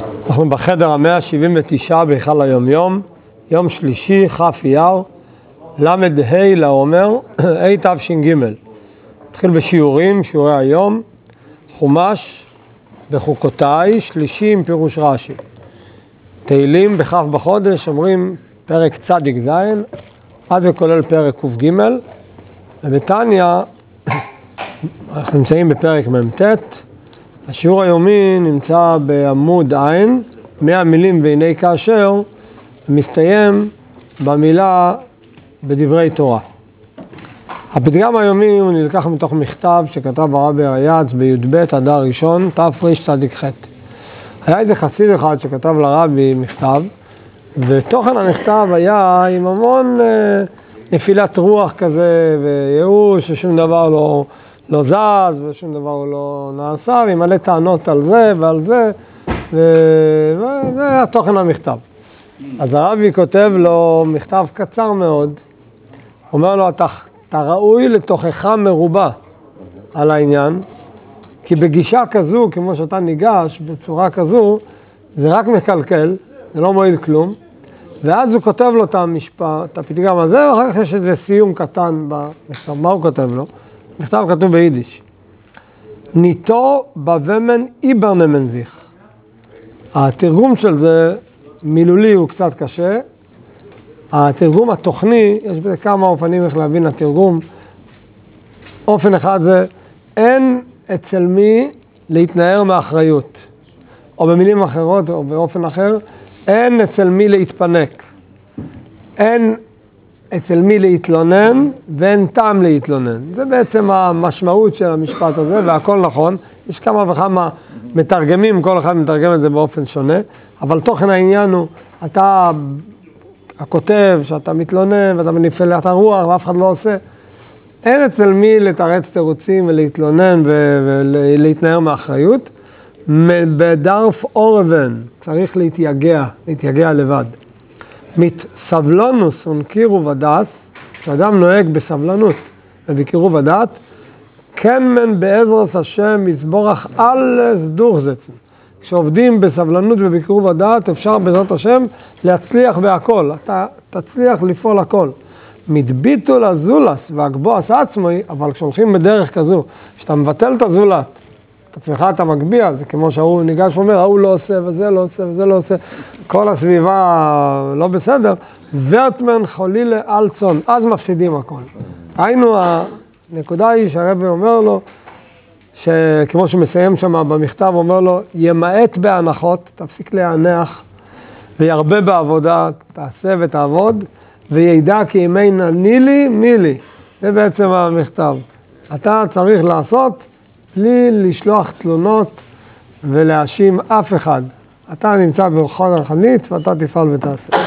אנחנו בחדר ה-179 בהיכל היומיום, יום שלישי, כ' אייר, ל"ה לעומר, תש"ג. נתחיל בשיעורים, שיעורי היום, חומש בחוקותיי, שלישי עם פירוש רש"י. תהילים בכ' בחודש, אומרים פרק צדיק ז', עד וכולל פרק ק"ג, ובתניא אנחנו נמצאים בפרק מ"ט. השיעור היומי נמצא בעמוד עין, 100 מילים והנה כאשר, מסתיים במילה בדברי תורה. הפתגם היומי הוא נלקח מתוך מכתב שכתב הרבי אריאץ בי"ב אדר ראשון, תרצ"ח. היה איזה חסיד אחד שכתב לרבי מכתב, ותוכן המכתב היה עם המון נפילת רוח כזה, וייאוש ששום דבר לא זז ושום דבר לא נעשה, ומלא טענות על זה ועל זה, וזה התוכן המכתב. אז הרבי כותב לו מכתב קצר מאוד, אומר לו, אתה ראוי לתוכך מרובה על העניין, כי בגישה כזו, כמו שאתה ניגש, בצורה כזו, זה רק מקלקל, זה לא מועיל כלום, ואז הוא כותב לו את המשפט, את הפתגם הזה, ואחר כך יש איזה סיום קטן במכתב. מה הוא כותב לו? מכתב כתוב ביידיש. ניטו בבמן איברנמן זיך. התרגום של זה, מילולי הוא קצת קשה. התרגום התוכני, יש בזה כמה אופנים איך להבין התרגום. אופן אחד זה, אין אצל מי להתנער מאחריות. או במילים אחרות, או באופן אחר, אין אצל מי להתפנק. אין אצל מי להתלונן, ואין טעם להתלונן. זה בעצם המשמעות של המשפט הזה, והכל נכון. יש כמה וכמה מתרגמים, כל אחד מתרגם את זה באופן שונה, אבל תוכן העניין הוא, אתה הכותב, שאתה מתלונן, ואתה מנפל את הרוח, ואף אחד לא עושה. אין אצל מי לתרץ תירוצים ולהתלונן ולהתנער מאחריות. בדרף אורבן צריך להתייגע לבד. סבלונוס ונקירו ודס, כשאדם נוהג בסבלנות ובקירוב ודעת, כן מן בעזרת השם מזבורך אלס דורזצן. כשעובדים בסבלנות ובקירוב ודעת, אפשר בעזרת השם להצליח בהכל, אתה תצליח לפעול הכל. מתביטו לזולס והגבועס עצמי, אבל כשהולכים בדרך כזו, שאתה מבטל את הזולת, את עצמך אתה מגביע, זה כמו שההוא ניגש ואומר, ההוא לא עושה וזה לא עושה וזה לא עושה, כל הסביבה לא בסדר, ורטמן חולילה אלצון, אז מפסידים הכל. היינו, הנקודה היא שהרבי אומר לו, שכמו שמסיים שם במכתב, אומר לו, ימעט בהנחות, תפסיק להנח, וירבה בעבודה, תעשה ותעבוד, וידע כי ימי נילי מילי. זה בעצם המכתב. אתה צריך לעשות בלי לשלוח תלונות ולהאשים אף אחד. אתה נמצא בכל החנית ואתה תפעל ותעשה.